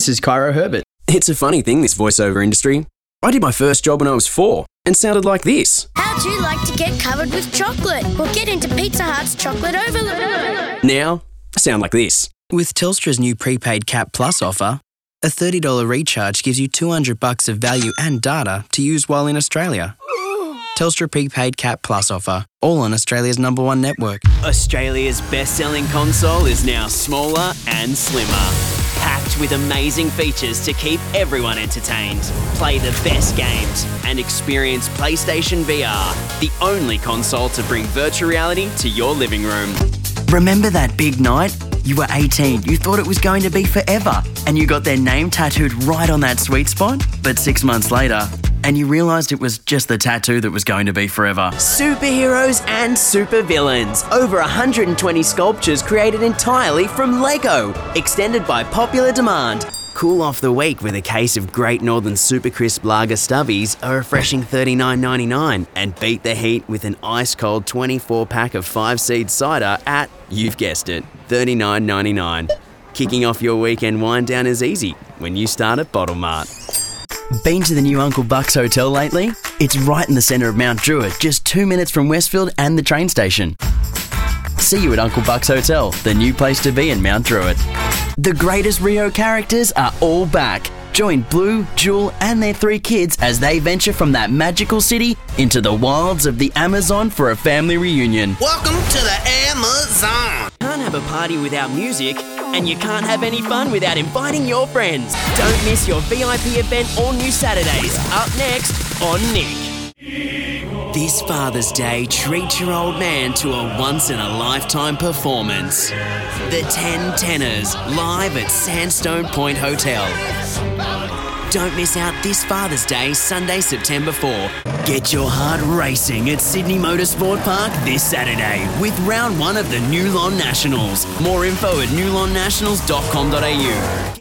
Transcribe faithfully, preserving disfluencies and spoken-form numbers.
This is Cairo Herbert. It's a funny thing, this voiceover industry. I did my first job when I was four and sounded like this. How'd you like to get covered with chocolate? Or get into Pizza Hut's chocolate overload? Now, I sound like this. With Telstra's new prepaid Cap Plus offer, a thirty dollars recharge gives you two hundred bucks of value and data to use while in Australia. Telstra prepaid Cap Plus offer, all on Australia's number one network. Australia's best-selling console is now smaller and slimmer, packed with amazing features to keep everyone entertained. Play the best games and experience PlayStation V R, the only console to bring virtual reality to your living room. Remember that big night? You were eighteen, you thought it was going to be forever, and you got their name tattooed right on that sweet spot? But six months later, and you realised it was just the tattoo that was going to be forever. Superheroes and supervillains. Over one hundred twenty sculptures created entirely from Lego, extended by popular demand. Cool off the week with a case of Great Northern Super Crisp Lager Stubbies, a refreshing thirty-nine ninety-nine, and beat the heat with an ice-cold twenty-four pack of five-seed cider at, you've guessed it, thirty-nine ninety-nine. Kicking off your weekend wind down is easy when you start at Bottle Mart. Been to the new Uncle Buck's Hotel lately? It's right in the centre of Mount Druitt, just two minutes from Westfield and the train station. See you at Uncle Buck's Hotel, the new place to be in Mount Druitt. The greatest Rio characters are all back. Join Blue, Jewel and their three kids as they venture from that magical city into the wilds of the Amazon for a family reunion. Welcome to the Amazon. Can't have a party without music, and you can't have any fun without inviting your friends. Don't miss your V I P event all new Saturdays. Up next on Nick. This Father's Day, treat your old man to a once-in-a-lifetime performance. The Ten Tenors, live at Sandstone Point Hotel. Don't miss out this Father's Day, Sunday, September fourth. Get your heart racing at Sydney Motorsport Park this Saturday with round one of the Newlon Nationals. More info at newlon nationals dot com dot a u.